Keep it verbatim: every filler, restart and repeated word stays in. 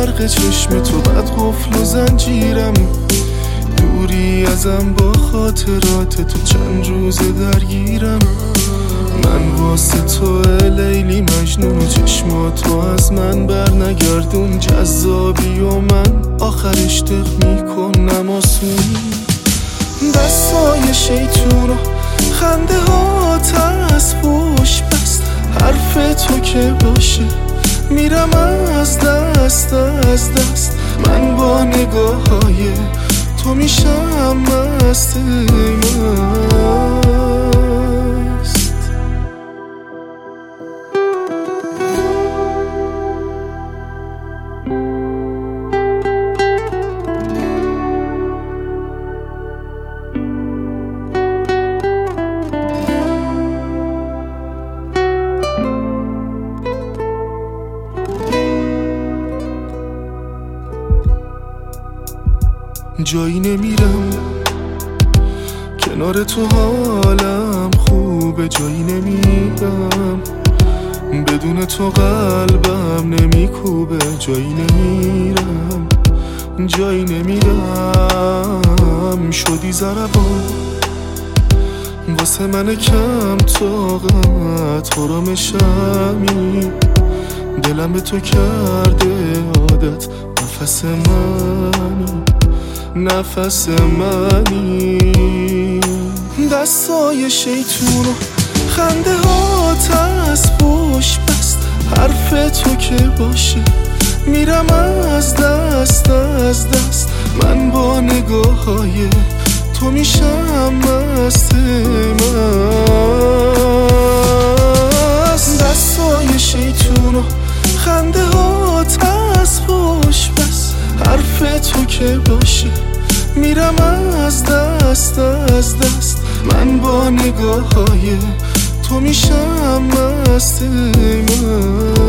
برق چشم تو، بد قفل و زنجیرم، دوری ازم با خاطرات تو چند روز درگیرم. من واسه تو لیلی مجنون و چشماتو از من بر نگردون، جذابی و من آخر اشتق میکنم آسون. دستای شیطون و خنده هات از پشت بست، حرف تو که باشه میرم از دست از دست. من با نگاه های تو میشم مست مست. جایی نمیرم کنار تو، حالم خوبه. جایی نمیرم بدون تو، قلبم نمیکوبه. جایی نمیرم جایی نمیرم شدی ضربان واسه من کم طاقت، آرامشمی دلم به تو کرده عادت. نفس منی نفس منی. دستای شیطون و خنده هات از پشت بست، حرف تو که باشه میرم از دست از دست. من با نگاه های تو میشم مست مست. دستای شیطون و خنده هات از پشت بست، حرف تو که باشه میرم از دست از دست. من با نگاه های تو میشم مست مست.